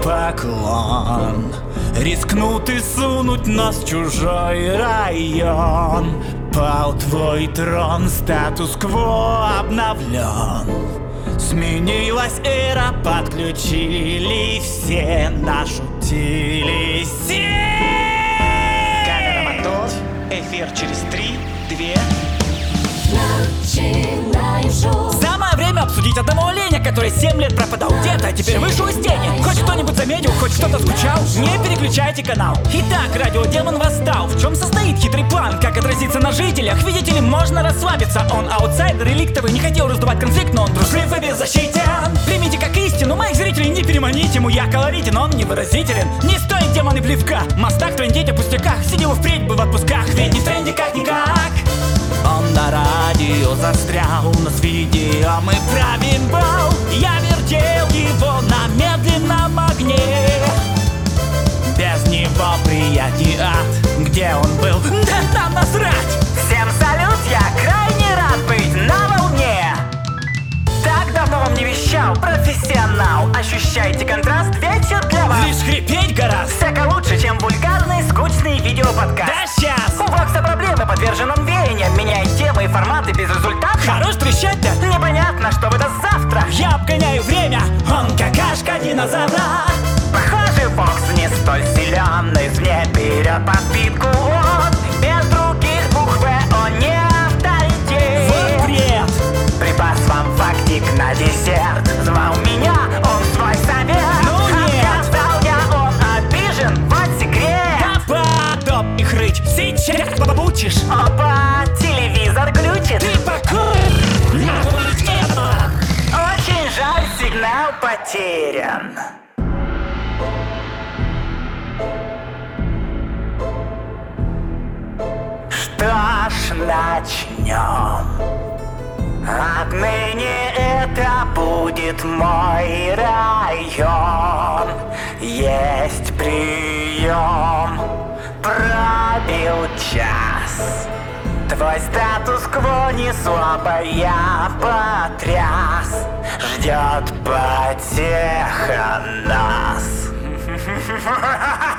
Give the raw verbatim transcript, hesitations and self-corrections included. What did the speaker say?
поклон. Рискнут и сунуть нас в чужой район. Пал твой трон, статус-кво обновлен. Сменилась эра, подключили все, нашутили все. Камера, мотор, эфир через три, две. Начинаем шоу. Самое время обсудить одного оленя, который семь лет пропадал где-то, а теперь вышел из тени. Хоть кто-нибудь заметил, хоть кто-то скучал? Не переключайте канал. Итак, радиодемон восстал. В чем состоит хитрый план? Как отразиться на жителях? Видите ли, можно расслабиться. Он аутсайдер, реликтовый, не хотел раздувать конфликт, но он дружлив и беззащитен. Примите как истину, моих зрителей не переманите ему. Я колоритен, он невыразителен. Не стоит демон и плевка. Мастак трындеть о пустяках. Сидел впредь бы в отпусках, ведь не в тренде как-никак. Он на радио застрял, но с видео мы правим бал. Я вертел его на медленном огне. Без него приятный ад. Где он был? Да нам насрать! Всем салют, я крайне рад быть на волне. Так давно вам не вещал, профессионал. Ощущайте контраст, вечер для вас. Лишь хрипеть гораздо. Всяко лучше, чем вульгарный, скучный видеоподкаст. Да сейчас! У Вокса проблемы, подвержен он веяниям. Меняет темы и форматы без результата. Хорош трещать-то? Непонятно, что выдаст завтра. Я обгоняю время, он какашка динозавра. Похоже, Вокс не столь силен, но извне берет подпитку он. Без других букв он не авторитет. Вот бред! Припас вам фактик на десерт. Звал меня, он свой совет. Ну нет! Отказал я, он обижен, вот секрет. Попадоп их рыть, сейчас побучишь. Опа, телевизор глючит. Ты покой! Очень жаль, сигнал потерян. Что ж, начнем. Отныне это будет мой район. Есть прием. Пробил час. Твой статус-кво не слабо я потряс. Ждет потеха нас.